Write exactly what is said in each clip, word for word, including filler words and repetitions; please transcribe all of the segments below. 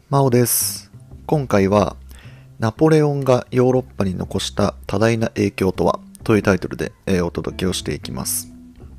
マオです。今回はナポレオンがヨーロッパに残した多大な影響とはというタイトルで、えーお届けをしていきます。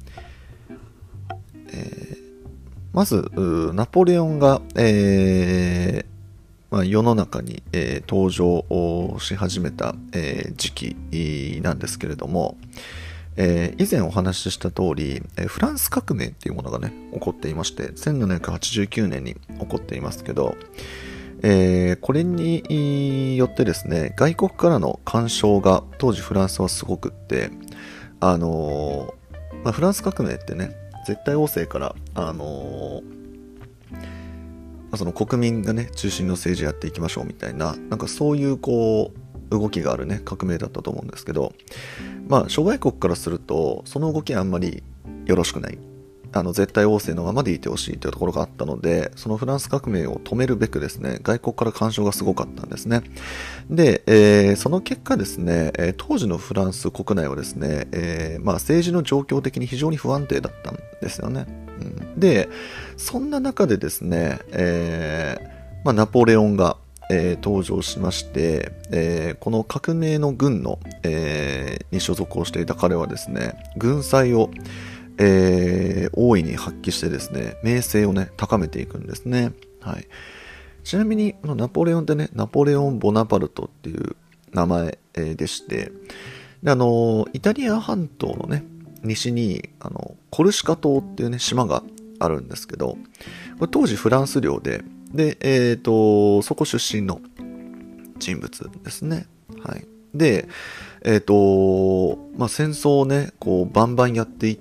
えーまずナポレオンが、えーまあ、世の中に、えー登場をし始めた、えー時期なんですけれども、えー以前お話しした通り、えーフランス革命っていうものがね起こっていまして、せんななひゃくはちじゅうきゅうねんに起こっていますけど、えーこれによってですね、外国からの干渉が当時フランスはすごくって、あのーまあ、フランス革命ってね、絶対王政から、あのーまあ、その国民がね中心の政治やっていきましょうみたいな、なんかそういうこう動きがあるね革命だったと思うんですけど、まあ諸外国からするとその動きはあんまりよろしくない、あの絶対王政のままでいてほしいというところがあったので、そのフランス革命を止めるべくですね、外国から干渉がすごかったんですね。で、えーその結果ですね、えー当時のフランス国内はですね、えーまあ、政治の状況的に非常に不安定だったんですよね。うん、で、そんな中でですね、えーまあ、ナポレオンが、えー登場しまして、えーこの革命の軍の、えーに所属をしていた彼はですね、軍祭をえー大いに発揮してですね、名声をね、高めていくんですね。はい。ちなみに、このナポレオンってね、ナポレオン・ボナパルトっていう名前、えーでして、で、あのーイタリア半島のね、西に、あの、コルシカ島っていうね、島があるんですけど、これ当時フランス領で、で、えっと、そこ出身の人物ですね。はい。で、えっと、まあ、戦争をね、こう、バンバンやっていって、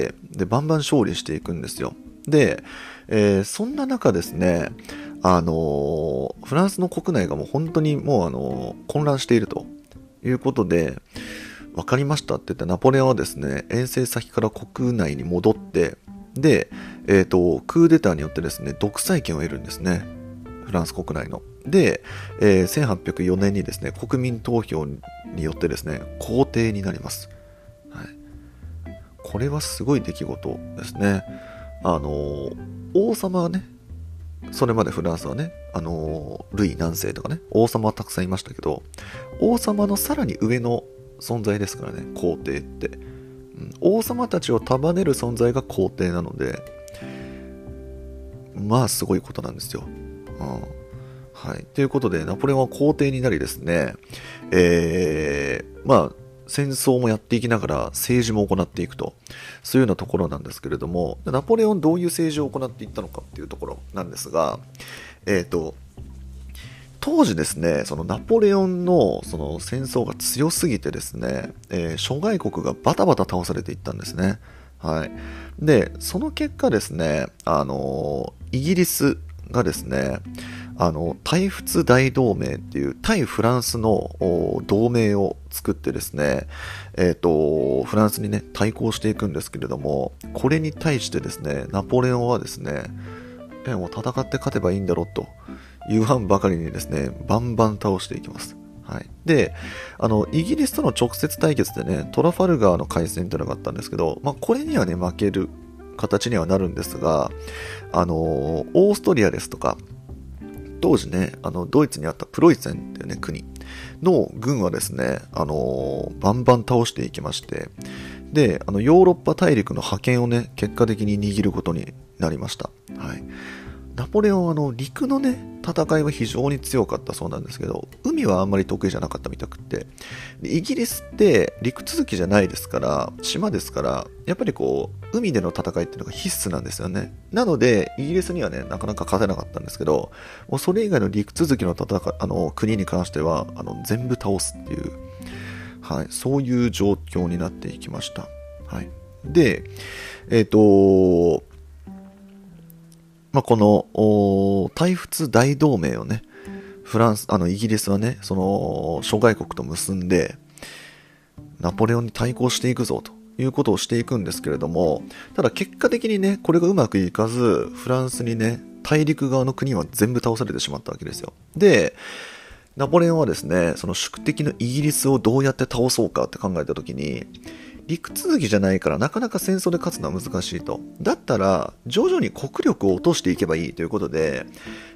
で、バンバン勝利していくんですよ。で、えーそんな中ですね、あのーフランスの国内がもう本当にもうあのー混乱しているということで、わかりましたって言ってナポレオンはですね、遠征先から国内に戻って、で、えっと、クーデターによってですね、独裁権を得るんですね。フランス国内の。で、えーせんはっぴゃくよねんにですね、国民投票によってですね、皇帝になります。はい。これはすごい出来事ですね。あのー王様はね、それまでフランスはね、あのールイ何世とかね、王様はたくさんいましたけど、王様のさらに上の存在ですからね、皇帝って。うん、王様たちを束ねる存在が皇帝なので、まあすごいことなんですよ。うん、はい。ということで、ナポレオンは皇帝になりですね、えー、まあ、戦争もやっていきながら政治も行っていくと、そういうようなところなんですけれども、ナポレオンどういう政治を行っていったのかっていうところなんですが、えっと、当時ですね、そのナポレオンのその戦争が強すぎてですね、えー諸外国がバタバタ倒されていったんですね。はい。で、その結果ですね、あのイギリスがですね、あの、対仏大同盟っていう対フランスのお同盟を作ってですね、えっ、と、フランスにね、対抗していくんですけれども、これに対してですね、ナポレオンはですね、え、もう戦って勝てばいいんだろうと言わんばかりにですね、バンバン倒していきます。はい。で、あの、イギリスとの直接対決でね、トラファルガーの海戦っていうのがあったんですけど、まあ、これにはね、負ける形にはなるんですが、あの、オーストリアですとか、当時ね、あの、ドイツにあったプロイセンっていうね、国の軍はですね、あの、バンバン倒していきまして、で、あの、ヨーロッパ大陸の覇権をね、結果的に握ることになりました。はい。ナポレオンはあの陸のね戦いは非常に強かったそうなんですけど、海はあんまり得意じゃなかったみたくって、でイギリスって陸続きじゃないですから、島ですから、やっぱりこう海での戦いっていうのが必須なんですよね。なのでイギリスにはねなかなか勝てなかったんですけど、もうそれ以外の陸続きの戦い、あの国に関してはあの全部倒すっていう、はい、そういう状況になっていきました。はい。で、えっ、とまあ、このお対仏大同盟をね、フランス、あのイギリスはね、その諸外国と結んで、ナポレオンに対抗していくぞということをしていくんですけれども、ただ結果的にね、これがうまくいかず、フランスにね、大陸側の国は全部倒されてしまったわけですよ。で、ナポレオンはですね、その宿敵のイギリスをどうやって倒そうかって考えたときに、陸続きじゃないからなかなか戦争で勝つのは難しいと。だったら徐々に国力を落としていけばいいということで、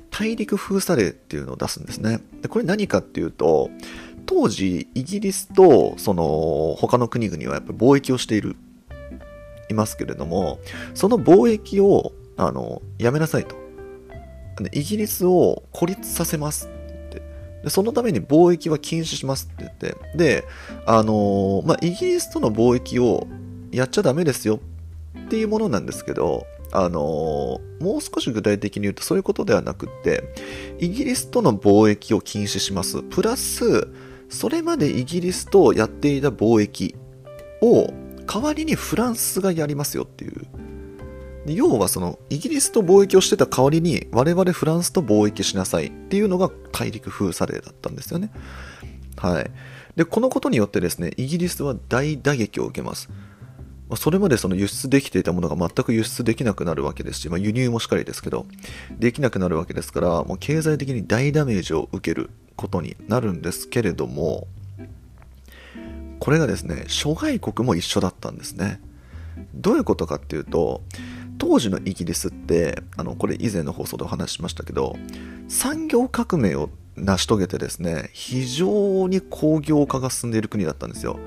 大陸封鎖令っていうのを出すんですね。で、これ何かっていうと、当時イギリスとその他の国々はやっぱり貿易をしているいますけれども、その貿易をあのやめなさいと。でイギリスを孤立させますって。でそのために貿易は禁止しますって言って、で、あのまあ、イギリスとの貿易をやっちゃダメですよっていうものなんですけど、あのもう少し具体的に言うとそういうことではなくって、イギリスとの貿易を禁止します。プラス、それまでイギリスとやっていた貿易を代わりにフランスがやりますよっていう。要はそのイギリスと貿易をしてた代わりに我々フランスと貿易しなさいっていうのが大陸封鎖令だったんですよね。はい。で、このことによってですね、イギリスは大打撃を受けます。それまでその輸出できていたものが全く輸出できなくなるわけですし、まあ、輸入もしっかりですけど、できなくなるわけですから、もう経済的に大ダメージを受けることになるんですけれども、これがですね、諸外国も一緒だったんですね。どういうことかっていうと、当時のイギリスって、あの、これ以前の放送でお話ししましたけど、産業革命を成し遂げてですね、非常に工業化が進んでいる国だったんですよ。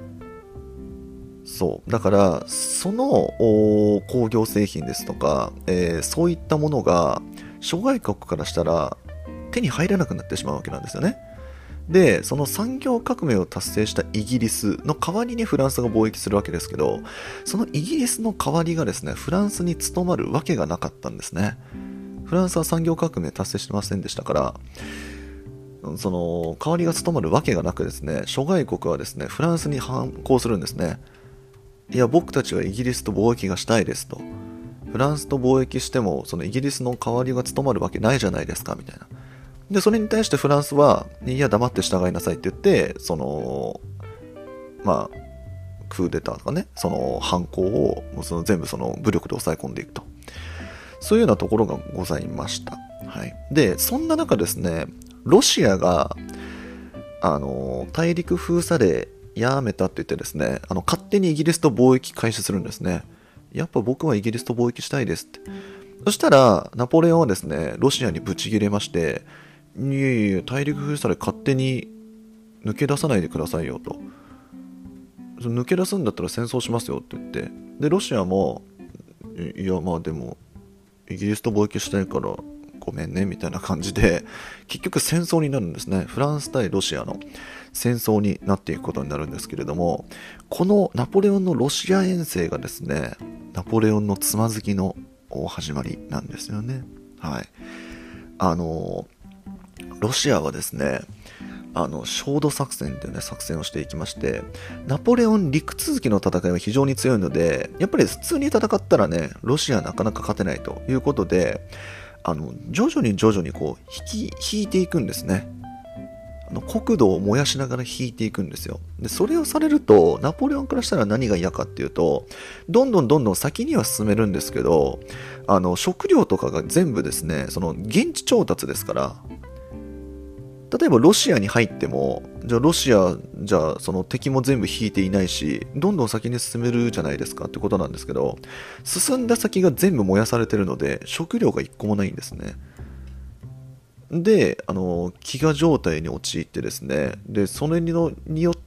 そう。だから、その工業製品ですとか、えー、そういったものが、諸外国からしたら手に入らなくなってしまうわけなんですよね。で、その産業革命を達成したイギリスの代わりにフランスが貿易するわけですけど、そのイギリスの代わりがですね、フランスに務まるわけがなかったんですね。フランスは産業革命達成してませんでしたから、その代わりが務まるわけがなくですね、諸外国はですね、フランスに反抗するんですね。いや、僕たちはイギリスと貿易がしたいですと。フランスと貿易しても、そのイギリスの代わりが務まるわけないじゃないですか、みたいな。で、それに対してフランスは、いや、黙って従いなさいって言って、その、まあ、クーデターとかね、その犯行をその全部その武力で抑え込んでいくと。そういうようなところがございました。はい。で、そんな中ですね、ロシアが、あの、大陸封鎖令やめたって言ってですね、あの、勝手にイギリスと貿易開始するんですね。やっぱ僕はイギリスと貿易したいですって。そしたら、ナポレオンはですね、ロシアにブチ切れまして、いやいや、大陸封鎖令勝手に抜け出さないでくださいよと。抜け出すんだったら戦争しますよって言って。で、ロシアも、いや、まあでも、イギリスと貿易したいから、ごめんね、みたいな感じで、結局戦争になるんですね。フランス対ロシアの戦争になっていくことになるんですけれども、このナポレオンのロシア遠征がですね、ナポレオンのつまずきの始まりなんですよね。はい。あの、ロシアはですね、あの、焦土作戦というね、作戦をしていきまして、ナポレオン陸続きの戦いは非常に強いので、やっぱり普通に戦ったらね、ロシアはなかなか勝てないということで、あの、徐々に徐々にこう、引き、引いていくんですね。あの、国土を燃やしながら引いていくんですよ。で、それをされると、ナポレオンからしたら何が嫌かっていうと、どんどんどんどん先には進めるんですけど、あの、食料とかが全部ですね、その、現地調達ですから、例えばロシアに入っても、じゃあロシア、じゃあその敵も全部引いていないし、どんどん先に進めるじゃないですかってことなんですけど、進んだ先が全部燃やされてるので、食料が一個もないんですね。で、あの、飢餓状態に陥ってですね、で、それにのによって、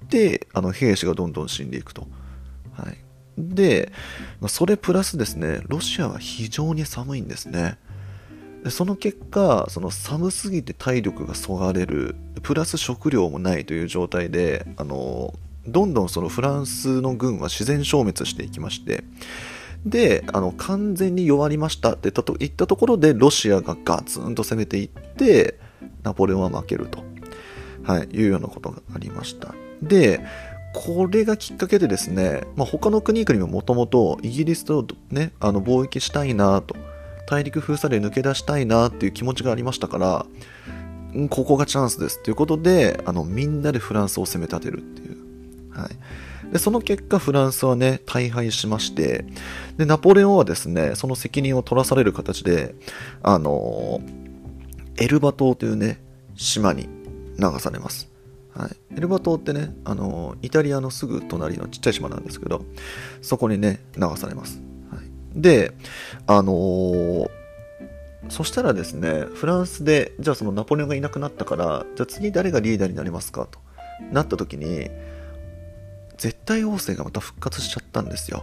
あの、兵士がどんどん死んでいくと。はい。で、それプラスですね、ロシアは非常に寒いんですね。でその結果、その寒すぎて体力がそがれる、プラス食料もないという状態で、あの、どんどんそのフランスの軍は自然消滅していきまして、で、あの、完全に弱りましたって言ったところで、ロシアがガツンと攻めていって、ナポレオンは負けると、はい、いうようなことがありました。で、これがきっかけでですね、まあ、他の国々ももともとイギリスとね、あの、貿易したいなと、大陸封鎖令抜け出したいなっていう気持ちがありましたから、ここがチャンスですということで、あの、みんなでフランスを攻め立てるっていう。はい。で、その結果、フランスはね、大敗しまして、で、ナポレオンはですね、その責任を取らされる形で、あの、エルバ島というね、島に流されます。はい。エルバ島ってね、あの、イタリアのすぐ隣のちっちゃい島なんですけど、そこにね、流されます。はい。で、あのー、 そしたらですね、フランスで、じゃあそのナポレオンがいなくなったから、じゃあ次誰がリーダーになりますかとなった時に、絶対王政がまた復活しちゃったんですよ。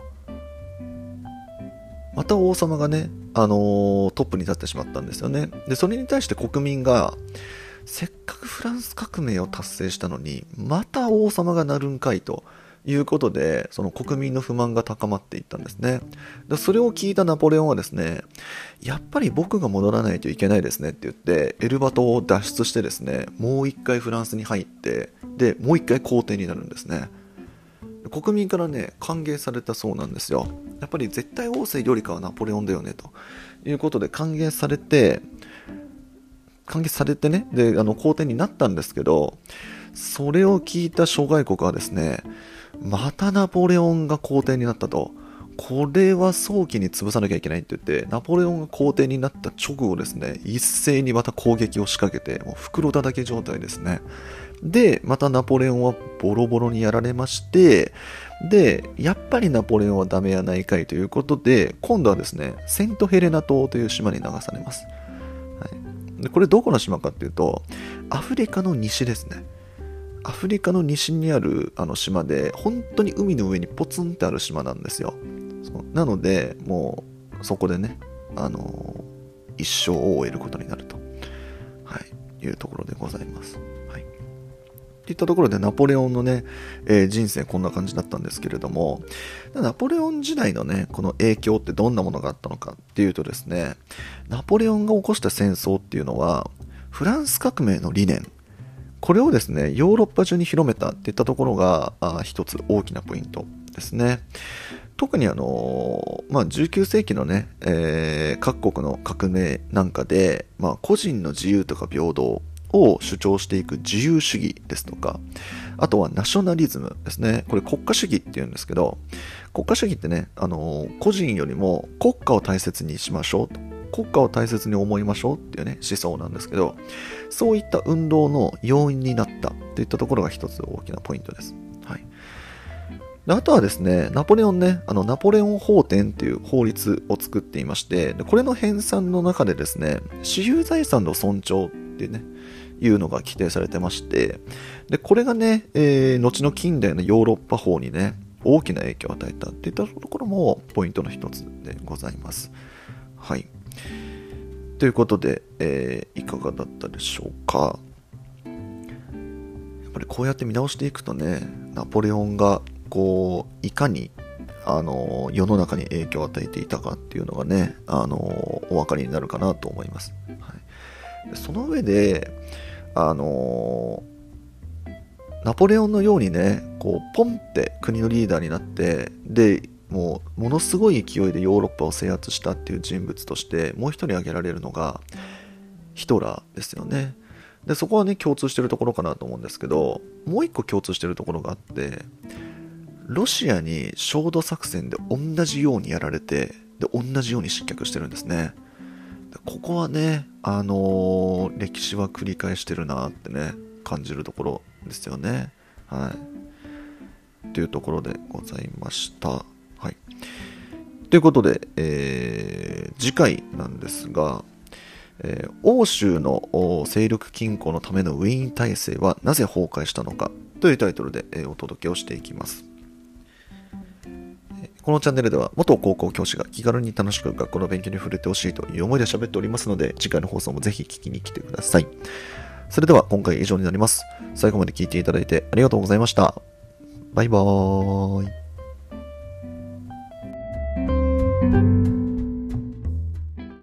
また王様がね、あのートップに立ってしまったんですよね。で、それに対して国民が、せっかくフランス革命を達成したのに、また王様がなるんかいということで、その国民の不満が高まっていったんですね。で、それを聞いたナポレオンはですね、やっぱり僕が戻らないといけないですねって言って、エルバ島を脱出してですね、もう一回フランスに入って、で、もう一回皇帝になるんですね。国民からね、歓迎されたそうなんですよ。やっぱり絶対王政よりかはナポレオンだよねということで歓迎されて、歓迎されてね、で、あの、皇帝になったんですけど、それを聞いた諸外国はですね、またナポレオンが皇帝になったと。これは早期に潰さなきゃいけないって言って、ナポレオンが皇帝になった直後ですね、一斉にまた攻撃を仕掛けて、もう袋叩き状態ですね。で、またナポレオンはボロボロにやられまして、で、やっぱりナポレオンはダメやないかいということで、今度はですね、セントヘレナ島という島に流されます。はい、でこれどこの島かっていうと、アフリカの西ですね。アフリカの西にあるあの島で、本当に海の上にポツンってある島なんですよ。そうなので、もうそこでね、あのー、一生を終えることになると、はい、いうところでございます。はい。っていったところでナポレオンのね、えー、人生こんな感じだったんですけれども、ナポレオン時代のね、この影響ってどんなものがあったのかっていうとですね、ナポレオンが起こした戦争っていうのは、フランス革命の理念、これをですね、ヨーロッパ中に広めたっていったところが、あ一つ大きなポイントですね。特にあのー、まあ、じゅうきゅう世紀のね、えー、各国の革命なんかで、まあ、個人の自由とか平等を主張していく自由主義ですとか、あとはナショナリズムですね。これ国家主義って言うんですけど、国家主義ってね、あのー、個人よりも国家を大切にしましょうと。国家を大切に思いましょうっていうね、思想なんですけど、そういった運動の要因になったといったところが一つ大きなポイントです。はい。であとはですね、ナポレオンね、あの、ナポレオン法典っていう法律を作っていまして、でこれの編纂の中でですね、私有財産の尊重っていうね、いうのが規定されてまして、で、これがね、えー、後の近代のヨーロッパ法にね、大きな影響を与えたっていったところもポイントの一つでございます。はい。ということで、えー、いかがだったでしょうか。やっぱりこうやって見直していくとね、ナポレオンがこういかにあの世の中に影響を与えていたかっていうのがね、あのお分かりになるかなと思います。はい、その上で、あのナポレオンのようにね、こうポンって国のリーダーになって、でもうものすごい勢いでヨーロッパを制圧したっていう人物としてもう一人挙げられるのがヒトラーですよね。でそこはね共通してるところかなと思うんですけど、もう一個共通してるところがあって、ロシアに焦土作戦で同じようにやられて、で同じように失脚してるんですね。でここはね、あのー、歴史は繰り返してるなってね感じるところですよね。はいというところでございました。はい。ということで、えー、次回なんですが、えー、欧州の勢力均衡のためのウィーン体制はなぜ崩壊したのかというタイトルで、えー、お届けをしていきます。このチャンネルでは元高校教師が気軽に楽しく学校の勉強に触れてほしいという思いで喋っておりますので、次回の放送もぜひ聞きに来てください。それでは今回以上になります。最後まで聞いていただいてありがとうございました。バイバーイ。